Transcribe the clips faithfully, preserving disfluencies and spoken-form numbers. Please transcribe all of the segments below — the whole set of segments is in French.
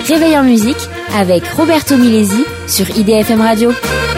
Réveil en musique avec Roberto Milesi sur I D F M Radio.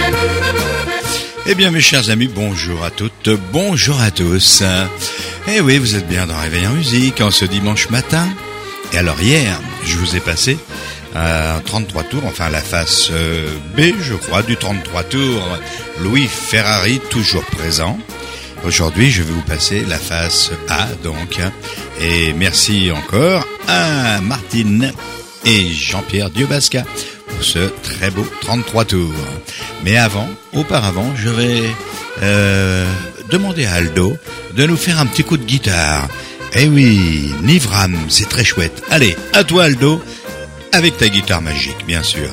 Eh bien mes chers amis, bonjour à toutes, bonjour à tous. Eh oui, vous êtes bien dans Réveil en musique en ce dimanche matin. Et alors hier, je vous ai passé un trente-trois tours, enfin la face B, je crois, du trente-trois tours. Louis Ferrari, toujours présent. Aujourd'hui, je vais vous passer la face A, donc. Et merci encore à Martine et Jean-Pierre Diobasca pour ce très beau trente-trois tours. Mais avant, auparavant, je vais euh, demander à Aldo de nous faire un petit coup de guitare. Eh oui, Nivram, c'est très chouette. Allez, à toi Aldo, avec ta guitare magique, bien sûr.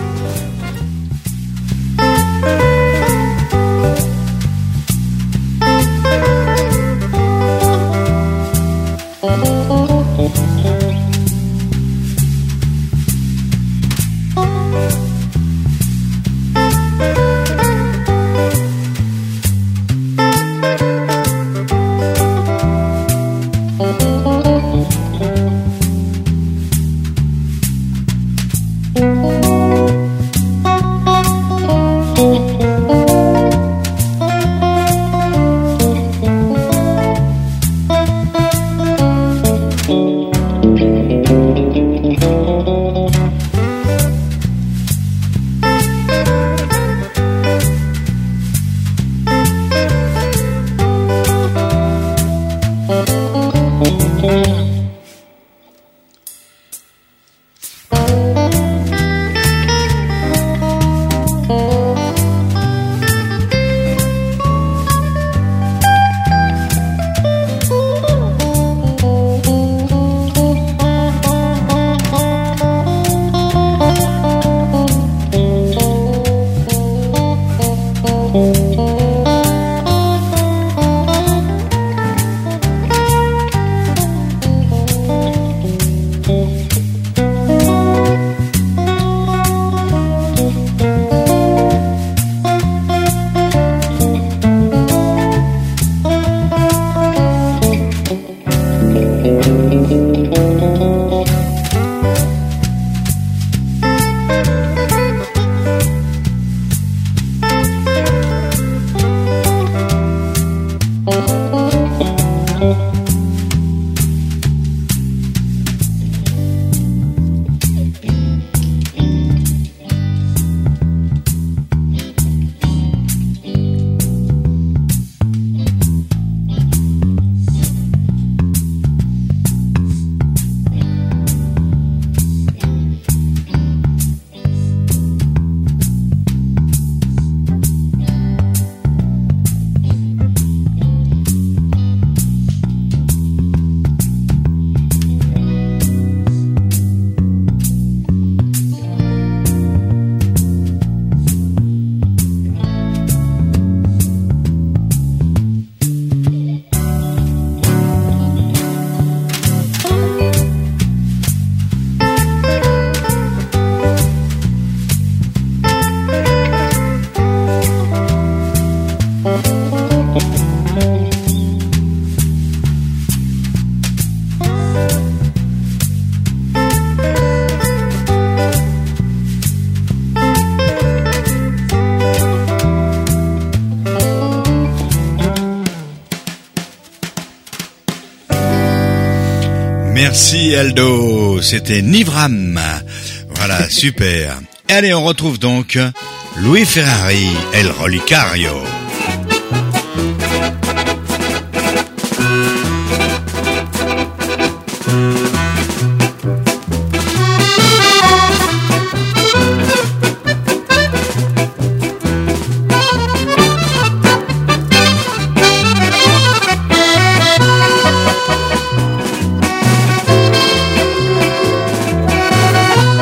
Merci Aldo, c'était Nivram. Voilà, super. Allez, on retrouve donc Louis Ferrari, El Relicario.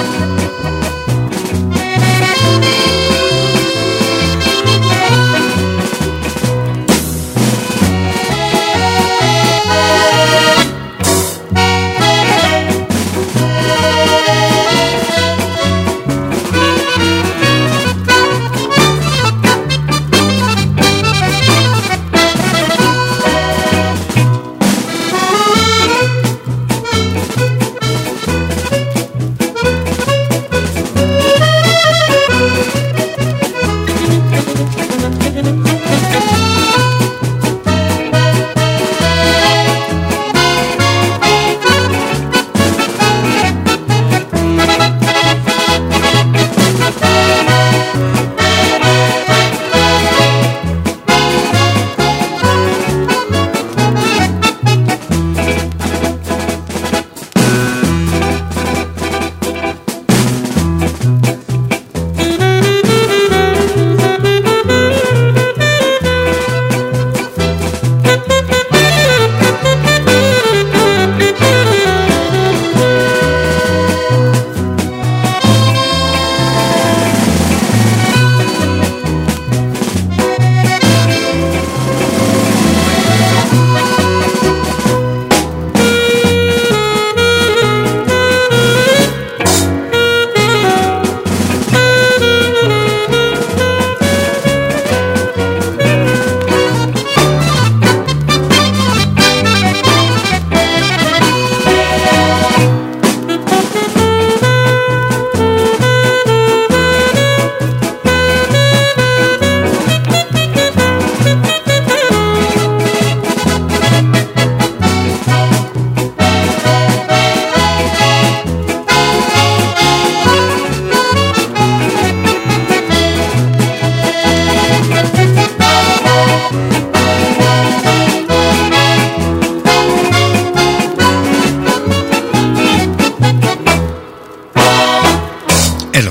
Thank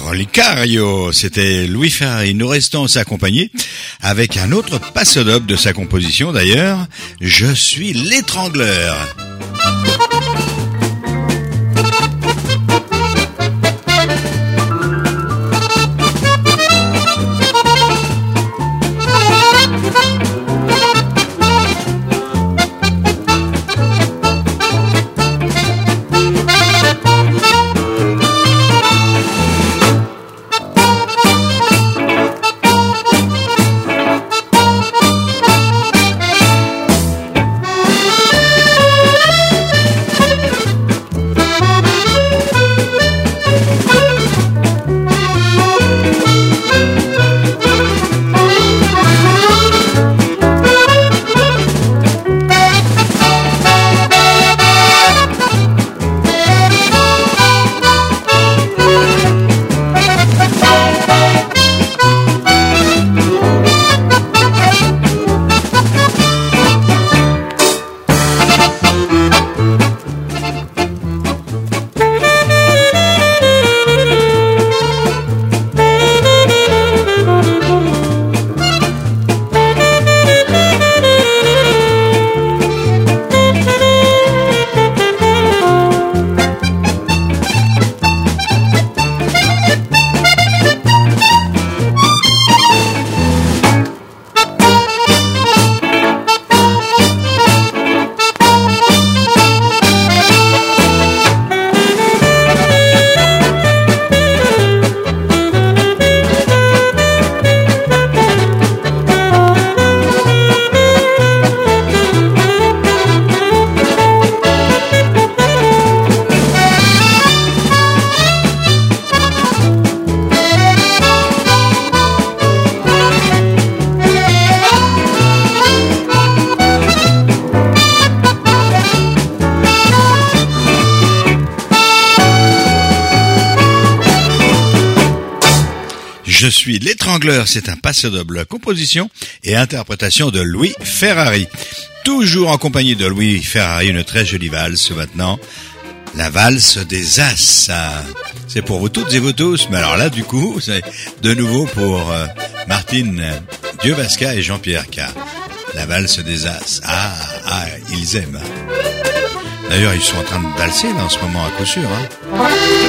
Relicario, c'était Louis Ferrari. Nous restons s'accompagner avec un autre passo-doble de sa composition d'ailleurs, Je suis l'étrangleur. Je suis l'étrangleur, c'est un passo-doble, composition et interprétation de Louis Ferrari. Toujours en compagnie de Louis Ferrari, une très jolie valse maintenant, la valse des As. C'est pour vous toutes et vous tous, mais alors là du coup, c'est de nouveau pour euh, Martine Dieu-Vasca et Jean-Pierre K. La valse des As. Ah, ah, ils aiment. D'ailleurs, ils sont en train de valser là en ce moment à coup sûr. Hein.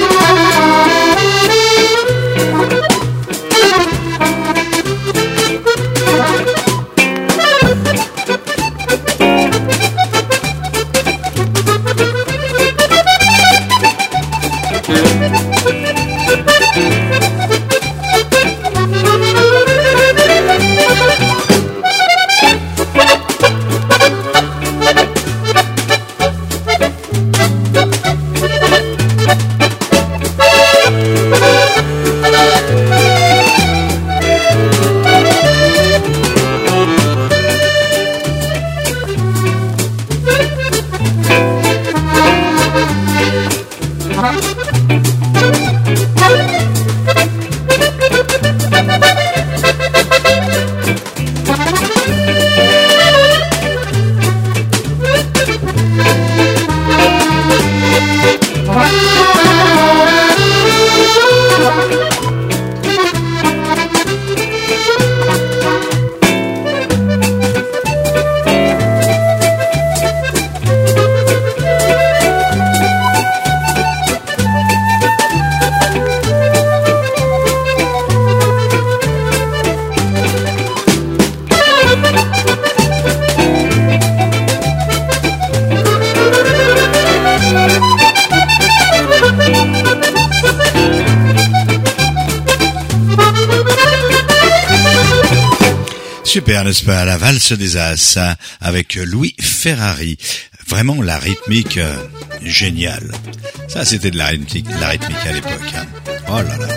Super, n'est-ce pas, la valse des As avec Louis Ferrari. Vraiment la rythmique euh, géniale. Ça, c'était de la rythmique, de la rythmique à l'époque. Hein. Oh là là.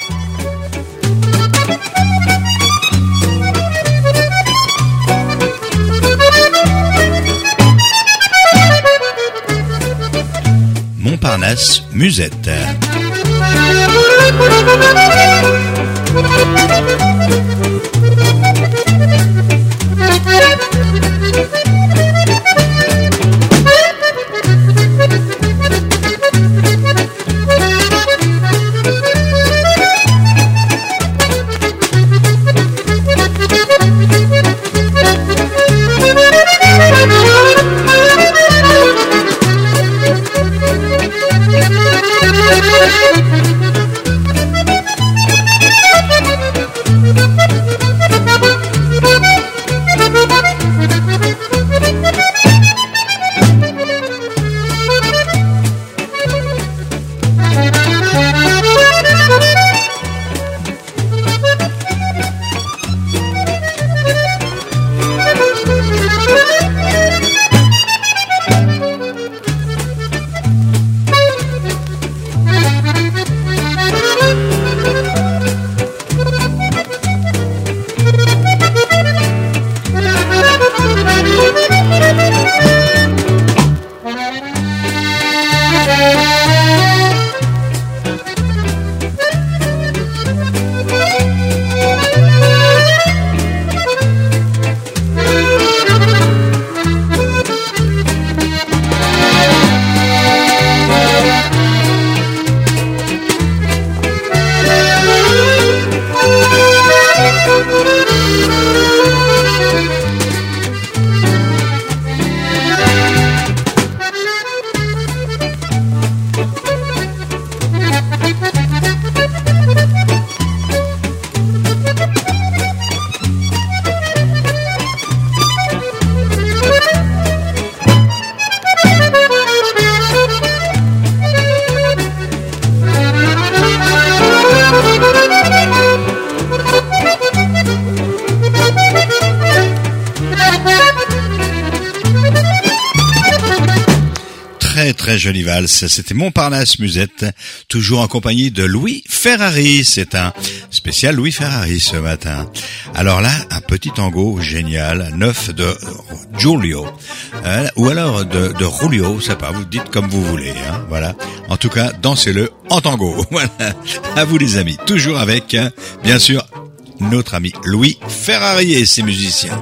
Montparnasse, Musette. très jolie valse. C'était Montparnasse Musette, toujours en compagnie de Louis Ferrari. C'est un spécial Louis Ferrari ce matin. Alors là, un petit tango génial, neuf de Giulio, euh, ou alors de, de Julio, ça pas, vous dites comme vous voulez, hein, voilà. En tout cas, dansez-le en tango. Voilà. À vous les amis, toujours avec, hein, bien sûr, notre ami Louis Ferrari et ses musiciens.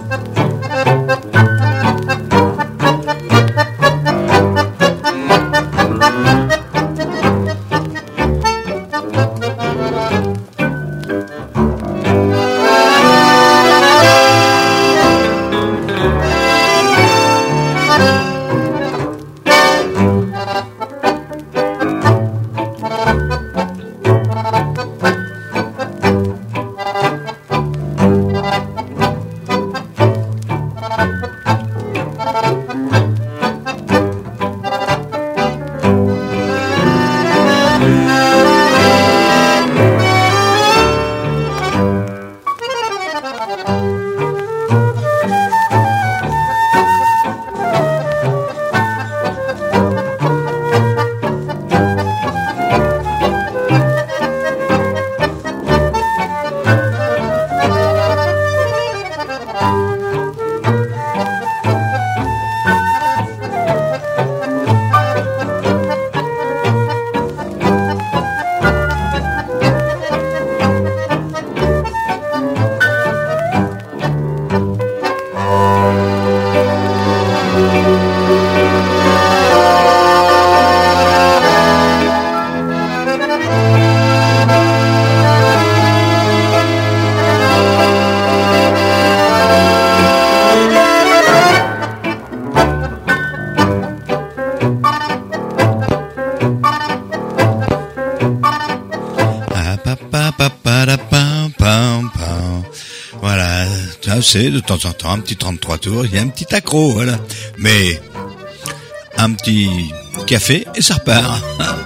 C'est de temps en temps un petit trente-trois tours, il y a un petit accro, voilà. Mais un petit café et ça repart.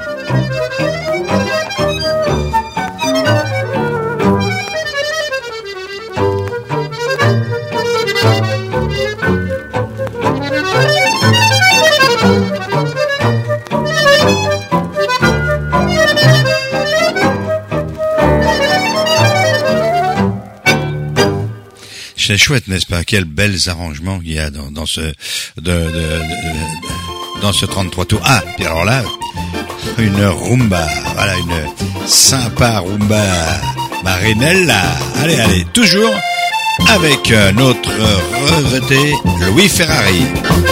C'est chouette, n'est-ce pas? Quels bels arrangements il y a dans, dans ce de, de, de, de, dans ce trente-trois tours. Ah, puis alors là, une rumba, voilà, une sympa rumba marinella. Allez, allez, toujours avec notre regretté Louis Ferrari.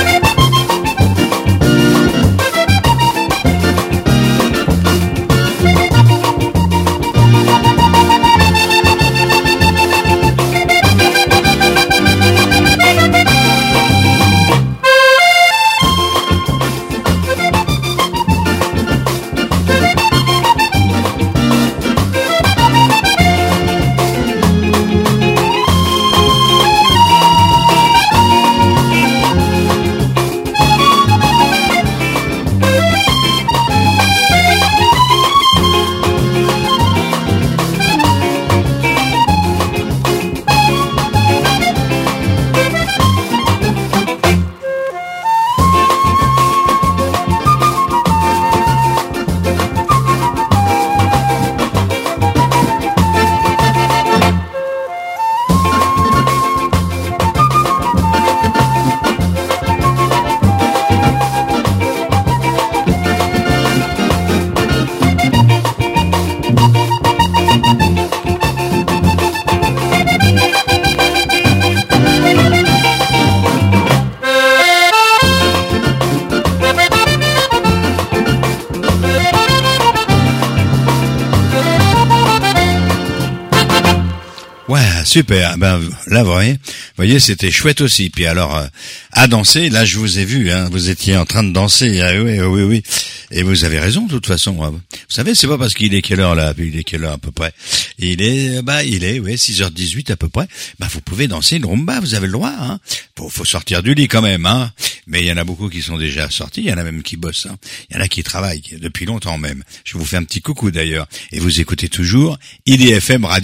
Super, ben là vous voyez, vous voyez c'était chouette aussi. Puis alors euh, à danser, là je vous ai vu, hein, vous étiez en train de danser, ah, oui oui oui, et vous avez raison de toute façon. Hein. Vous savez, c'est pas parce qu'il est quelle heure là, puis il est quelle heure à peu près. Il est bah il est oui six heures dix-huit à peu près. Bah vous pouvez danser une rumba, vous avez le droit. Hein. Faut, faut sortir du lit quand même, hein. Mais il y en a beaucoup qui sont déjà sortis, il y en a même qui bossent. Hein. Il y en a qui travaillent depuis longtemps même. Je vous fais un petit coucou d'ailleurs. Et vous écoutez toujours I D F M Radio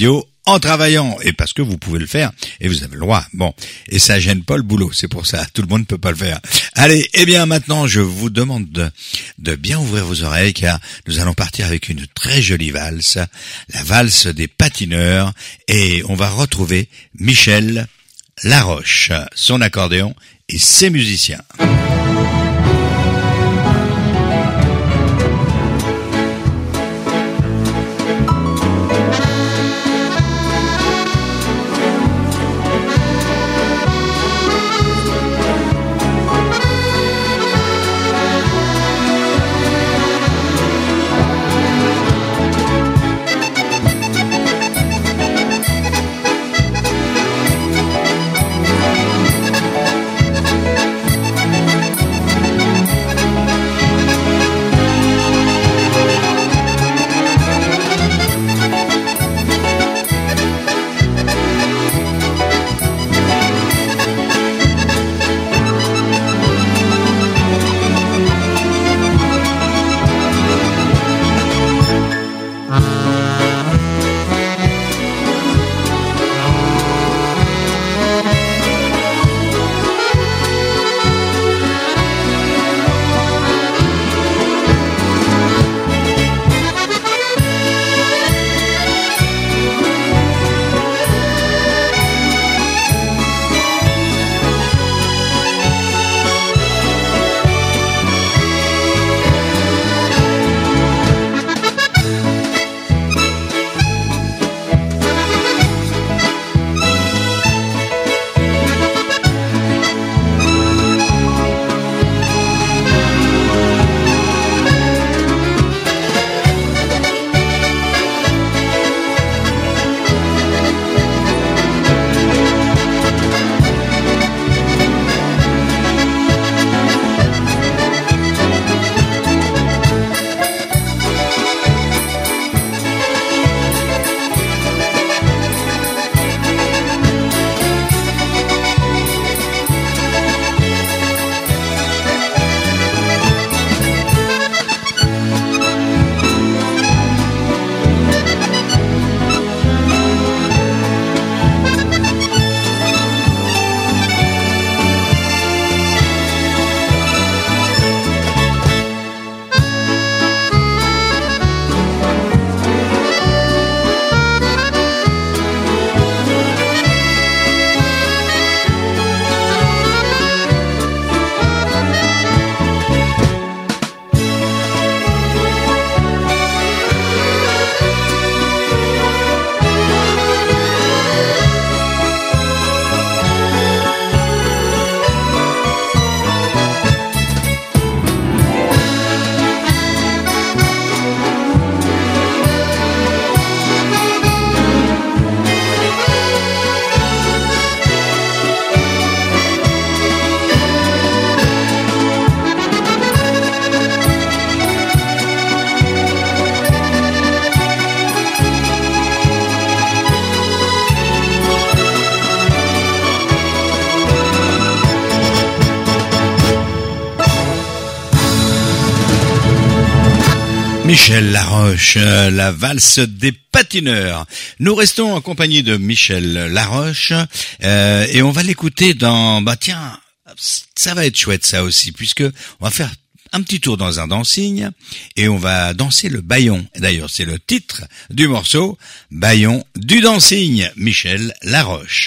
en travaillant, et parce que vous pouvez le faire, et vous avez le droit. Bon, et ça gêne pas le boulot, c'est pour ça, tout le monde ne peut pas le faire. Allez, eh bien maintenant, je vous demande de, de bien ouvrir vos oreilles, car nous allons partir avec une très jolie valse, la valse des patineurs, et on va retrouver Michel Laroche, son accordéon et ses musiciens. Michel Laroche, la valse des patineurs. Nous restons en compagnie de Michel Laroche euh, et on va l'écouter dans... Bah tiens, ça va être chouette ça aussi, puisque on va faire un petit tour dans un dancing et on va danser le bâillon. D'ailleurs, c'est le titre du morceau, Bâillon du dancing, Michel Laroche.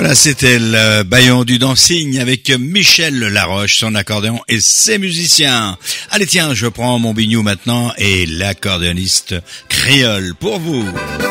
Voilà, c'était le Baillon du Dancing avec Michel Laroche, son accordéon et ses musiciens. Allez tiens, je prends mon bignou maintenant et l'accordéoniste créole pour vous.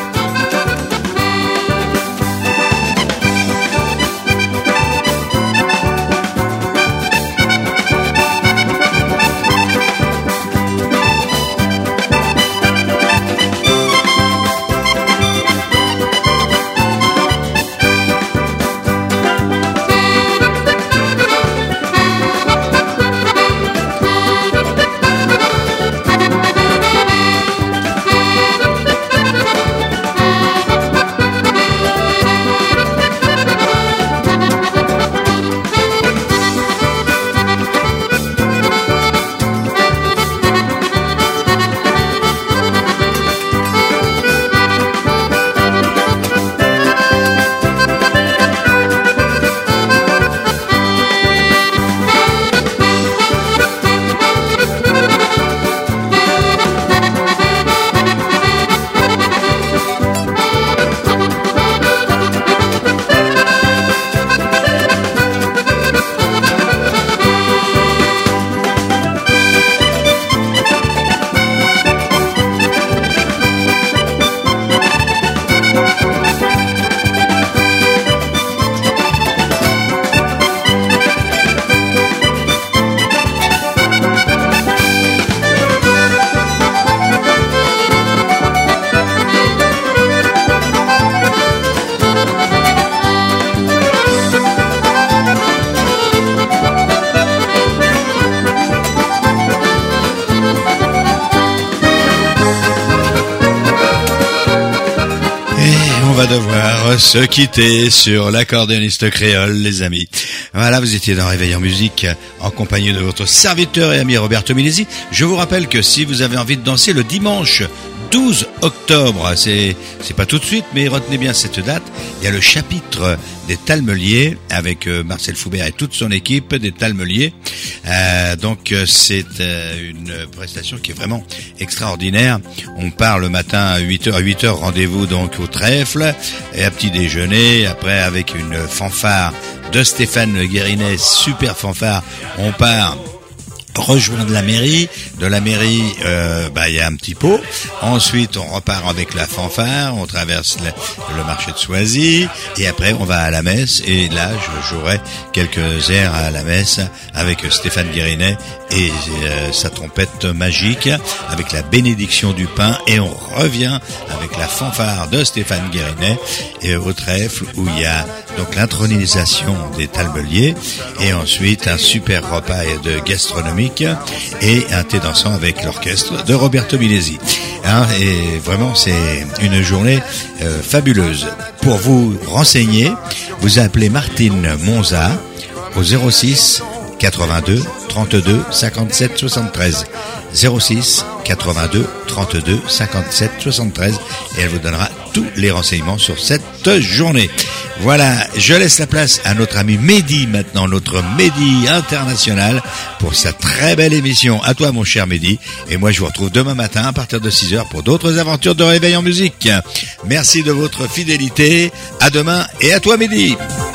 On va devoir se quitter sur l'accordéoniste créole, les amis. Voilà, vous étiez dans Réveil en musique en compagnie de votre serviteur et ami Roberto Milesi. Je vous rappelle que si vous avez envie de danser le dimanche douze octobre, c'est c'est pas tout de suite, mais retenez bien cette date. Il y a le chapitre des Talmeliers avec euh, Marcel Foubert et toute son équipe des Talmeliers. Euh, donc euh, c'est euh, une prestation qui est vraiment extraordinaire. On part le matin à huit heures. À huit heures, rendez-vous donc au trèfle et à petit déjeuner. Après, avec une fanfare de Stéphane Guérinet, super fanfare, on part rejoindre la mairie. De la mairie, euh, bah il y a un petit pot. Ensuite, on repart avec la fanfare, on traverse le, le marché de Soisy, et après on va à la messe. Et là, je jouerai quelques airs à la messe avec Stéphane Guérinet et euh, sa trompette magique, avec la bénédiction du pain. Et on revient avec la fanfare de Stéphane Guérinet et au trèfle où il y a donc l'intronisation des Talmeliers, et ensuite un super repas de gastronomie et un thé dansant avec l'orchestre de Roberto Milesi. Hein, et vraiment, c'est une journée euh, fabuleuse. Pour vous renseigner, vous appelez Martine Monza au zéro six quatre-vingt-deux trente-deux cinquante-sept soixante-treize. zéro six quatre-vingt-deux trente-deux cinquante-sept soixante-treize et elle vous donnera tous les renseignements sur cette journée. Voilà, je laisse la place à notre ami Mehdi maintenant, notre Mehdi international pour sa très belle émission. À toi mon cher Mehdi, et moi je vous retrouve demain matin à partir de six heures pour d'autres aventures de Réveil en musique. Merci de votre fidélité, à demain et à toi Mehdi.